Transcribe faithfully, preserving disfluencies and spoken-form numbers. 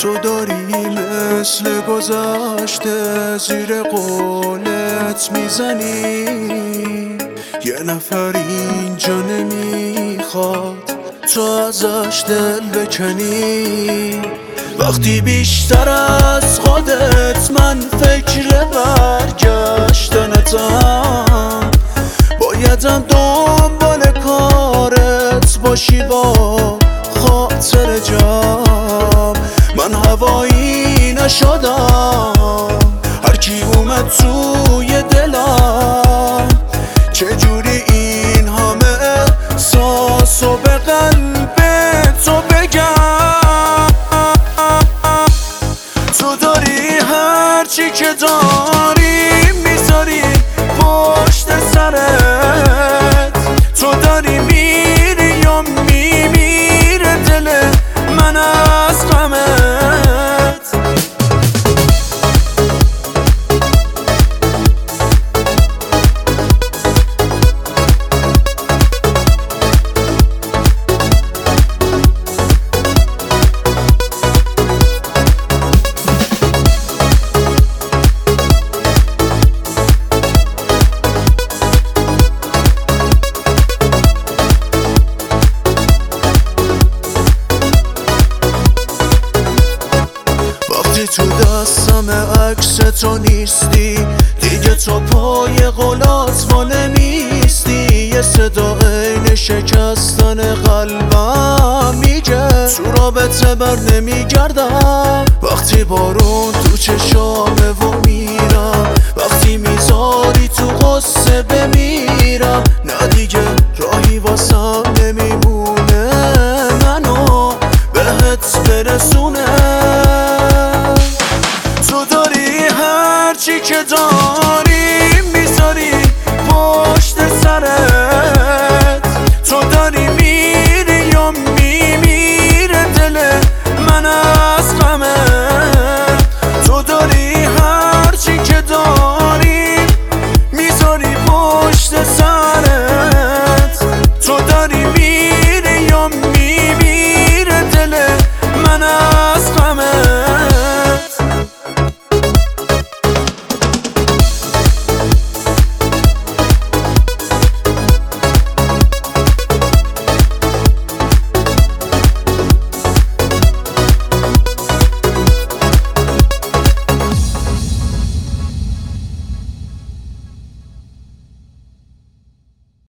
تو داری مثل گذشته زیر قولت میزنی، یه نفر اینجا نمیخواد تو ازش دل بکنی. وقتی بیشتر از خودت من فکر برگشتنتم، بایدم دنبال کارت باشی با خاطر جمع. من هوایی نشدم هر کی اومد توی دلم، چجوری این همه احساس و به قلب تو بگم. تو داری هرچی که داری میذاری پشت سرت، تو داری میری یا میمیره دل من از غمت. تو دستم عکس تو نیستی دیگه، تو پای قولات ما نمیستی. یه صدا عین شکستن قلبم میگه تو رابطه بر نمیگردم. وقتی بارون تو چشامه و میرم، وقتی میذاری تو غصه بمیرم. نه دیگه راهی واسم نمیمونه منو بهت برسونه. تو داری هرچی که داری میذاری پشت سرت،